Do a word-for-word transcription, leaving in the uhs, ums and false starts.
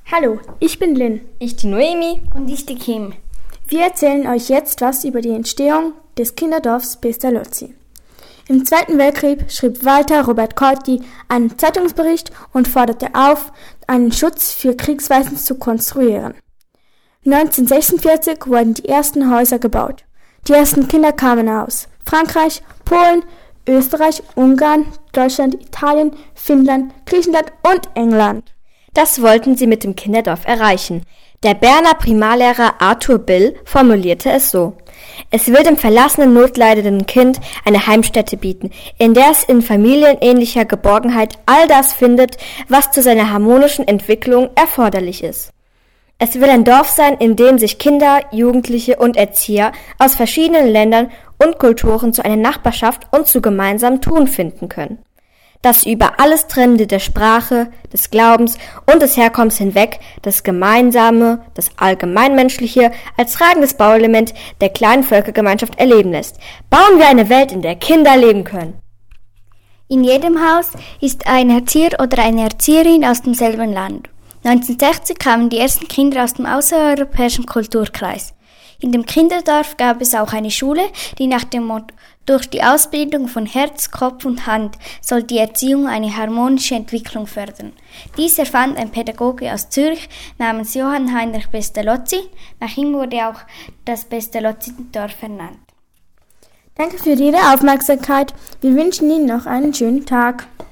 Hallo, ich bin Lynn. Ich die Noemi. Und ich die Kim. Wir erzählen euch jetzt was über die Entstehung des Kinderdorfs Pestalozzi. Im Zweiten Weltkrieg schrieb Walter Robert Corti einen Zeitungsbericht und forderte auf, einen Schutz für Kriegsweisen zu konstruieren. neunzehnhundertsechsundvierzig wurden die ersten Häuser gebaut. Die ersten Kinder kamen aus Frankreich, Polen, Österreich, Ungarn, Deutschland, Italien, Finnland, Griechenland und England. Das wollten sie mit dem Kinderdorf erreichen. Der Berner Primarlehrer Arthur Bill formulierte es so: Es will dem verlassenen, notleidenden Kind eine Heimstätte bieten, in der es in familienähnlicher Geborgenheit all das findet, was zu seiner harmonischen Entwicklung erforderlich ist. Es will ein Dorf sein, in dem sich Kinder, Jugendliche und Erzieher aus verschiedenen Ländern und Kulturen zu einer Nachbarschaft und zu gemeinsamem Tun finden können. Das über alles Trennende der Sprache, des Glaubens und des Herkommens hinweg, das Gemeinsame, das Allgemeinmenschliche als tragendes Bauelement der kleinen Völkergemeinschaft erleben lässt. Bauen wir eine Welt, in der Kinder leben können. In jedem Haus ist ein Erzieher oder eine Erzieherin aus demselben Land. neunzehnhundertsechzig kamen die ersten Kinder aus dem außereuropäischen Kulturkreis. In dem Kinderdorf gab es auch eine Schule, die nach dem Motto durch die Ausbildung von Herz, Kopf und Hand soll die Erziehung eine harmonische Entwicklung fördern. Dies erfand ein Pädagoge aus Zürich namens Johann Heinrich Pestalozzi. Nach ihm wurde auch das Pestalozzi-Dorf ernannt. Danke für Ihre Aufmerksamkeit. Wir wünschen Ihnen noch einen schönen Tag.